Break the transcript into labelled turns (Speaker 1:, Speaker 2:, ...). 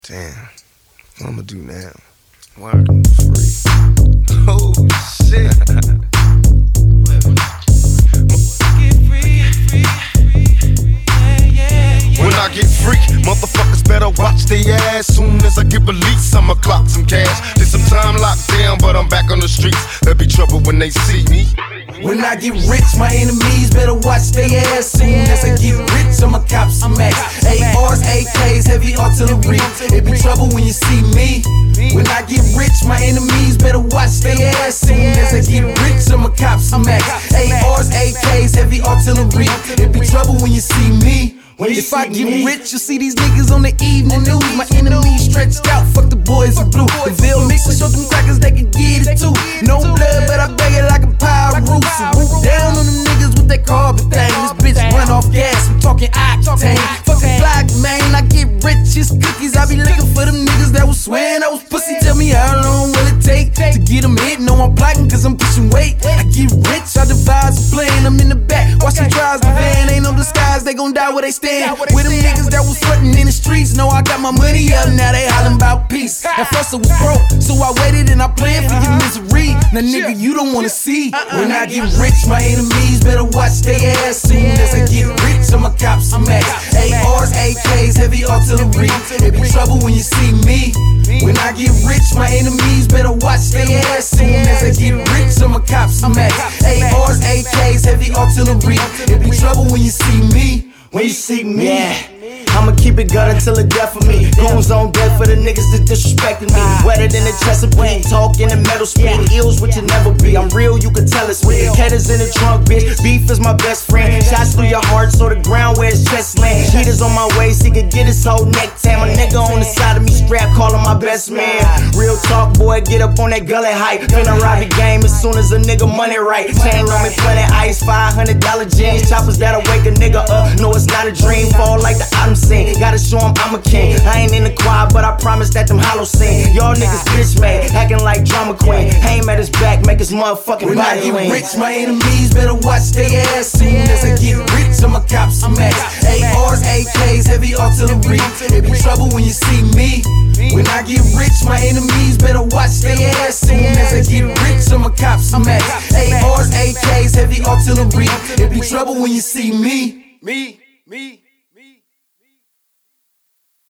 Speaker 1: Damn, what I'ma do now? Word free. Oh shit. When I get free, motherfuckers better watch their ass. Soon as I get released, I'ma clock some cash. Did some time locked down, but I'm back on the streets. There'll be trouble when they see me.
Speaker 2: When I get rich, my enemies better watch their ass. Soon as I get rich, I'ma cop some max. ARs, AKs, heavy artillery. It be trouble when you see me. When I get rich, my enemies better watch their ass. Soon as I get rich, I'ma cop some max. ARs, AKs, heavy artillery. It be trouble when you see me. If I get rich, you'll see these niggas on the evening news. My enemies stretched out, fuck the boys in blue. The Ville mix and show them crackers they can get it too. No blood, but I beg it like a power root. So root down on them niggas with that carbon thing. This bitch run off gas, I'm talking octane. Fuck the block, man, I get rich as cookies. I be looking for them niggas that was swearing I was pussy. Tell me how long will it take to get them hit? No, I'm plotting cause I'm pushing weight. I get rich, I devise a plan, I'm in the back. Watch them drives the van, ain't no disguise, they gon' die where they stand. With them niggas that was frontin' in the streets, know I got my money up, now they hollin' about peace. At first I was broke, so I waited and I planned for your misery. Now nigga, you don't wanna see. When I get rich, my enemies better watch their ass. Soon as I get rich, I'ma cop some max. ARs, AKs, heavy artillery. It be trouble when you see me. When I get rich, my enemies better watch their ass. Soon as I get rich, I'ma cop some max. ARs, AKs, heavy artillery. It be trouble when you see me. When you see me, I'ma keep it gutter till the death of me. Goons on death for the niggas that disrespecting me. Wetter than the Chesapeake, talk in the metal speed. Ills what you never be, I'm real, you can tell it's real. Headers in the trunk, bitch, beef is my best friend. Shots through your heart, so the ground where his chest land. Heaters on my waist, he could get his whole neck tan. My nigga on the side of me strap, call him my best man. Real talk, boy, get up on that gullet hype. Finna rob the game as soon as a nigga money right. Chain on me, plenty ice, $500 jeans. Choppers that'll wake a nigga up, no it's not a dream. Fall like the autumn scene, gotta show him I'm a king. I ain't in the choir, but I promise that them hollow sing. Y'all niggas bitch made, acting like drama queen. Aim at his back, make his motherfucking body lean. When I get rich, my enemies better watch their ass. Soon as I get rich, I'ma cop some max. ARs, AKs, heavy artillery. It be trouble when you see me. When I get rich, my enemies better watch their ass. Soon as I get rich, I'ma cop some max. ARs, AKs, heavy artillery. It be trouble when you see me.